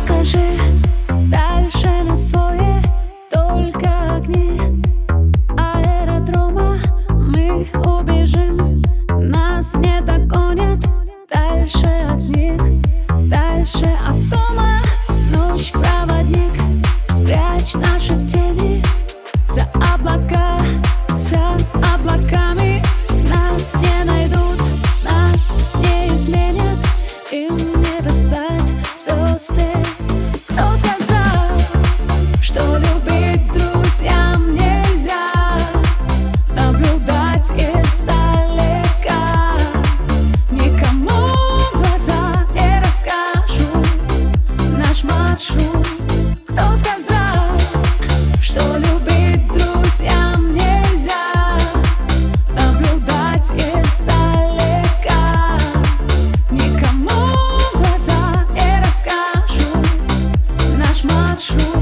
скажи, дальше нас двое, только огни аэродрома. Мы убежим, нас не догонят. Дальше от них, дальше от дома. Ночь, проводник, спрячь наши тени за облака, за облаками. Нас не найдут, нас не изменят, им не достать звезды. Кто сказал, что любить друзьям нельзя? Наблюдать издалека, никому глаза не расскажу наш маршрут. Кто сказал, что любить друзьям нельзя? Наблюдать издалека, никому глаза не расскажу наш маршрут.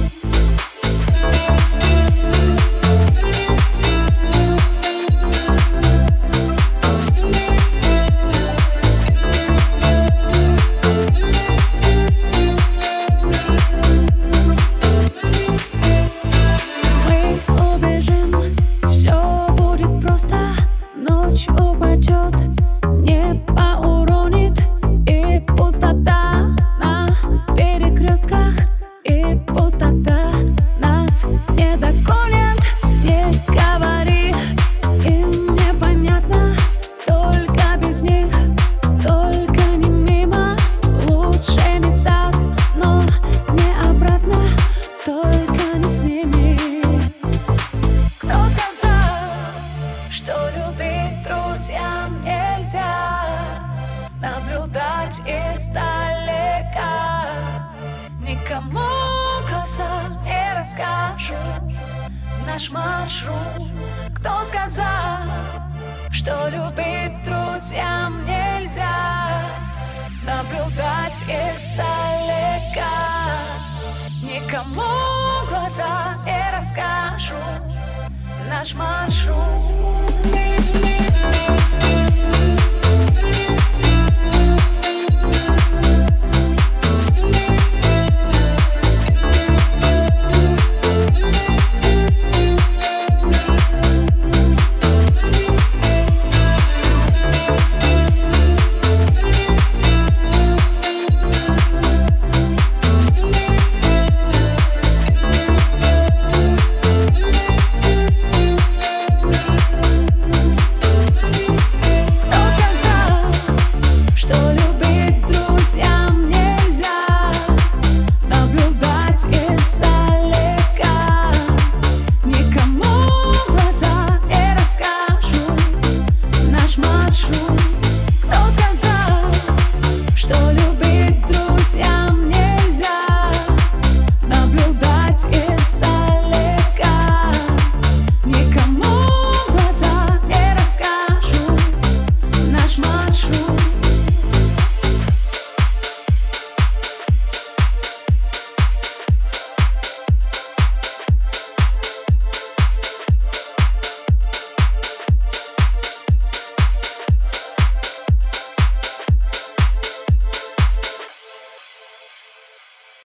Ночь упадет, небо уронит, и пустота на перекрестках, и пустота. Нас не догонят, не говори, им непонятно, только без них, только не мимо. Лучше не так, но не обратно, только не с ними. Кто сказал, что любить друзьям нельзя? Наблюдать издалека, никому глаза не расскажу наш маршрут. Кто сказал, что любить друзьям нельзя? Наблюдать издалека, никому глаза не расскажу наш маршрут.